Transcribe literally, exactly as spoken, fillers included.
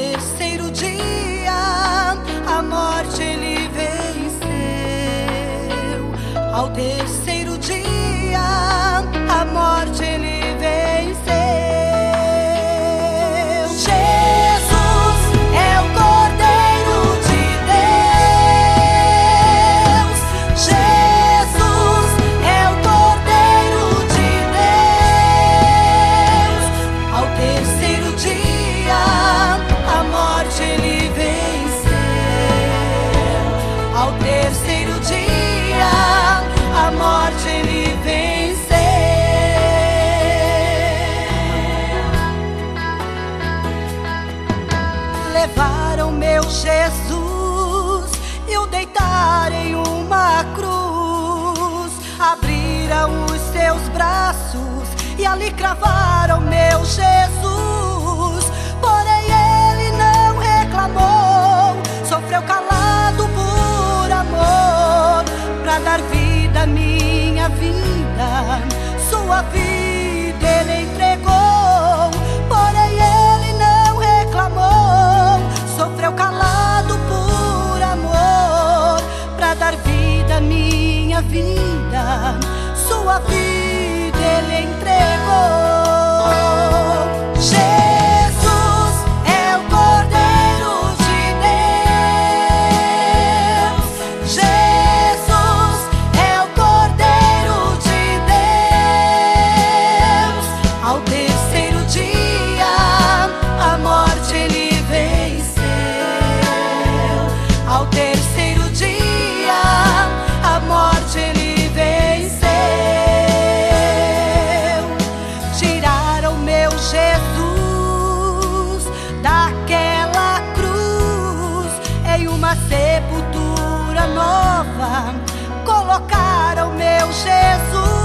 terceiro dia, a morte ele venceu. Ao terceiro dia, a morte ele venceu. Jesus é o Cordeiro de Deus. Jesus é o Cordeiro de Deus. Ao terceiro dia, a morte ele venceu. Ao terceiro dia, a morte ele venceu. Levaram meu Jesus e o deitaram em uma cruz. Abriram os seus braços e ali cravaram meu Jesus. Porém ele não reclamou, sofreu calado por amor, pra dar vida à minha vida, sua vida ele entregou. Porém ele não reclamou, sofreu calado por amor, pra dar vida à minha vida, sua vida ele entregou. Jesus é o Cordeiro de Deus. Jesus é o Cordeiro de Deus. Ao terceiro dia, a morte ele venceu. Ao terceiro dia, a morte ele venceu. Tiraram meu Jesus daquela cruz, em uma sepultura nova colocaram meu Jesus.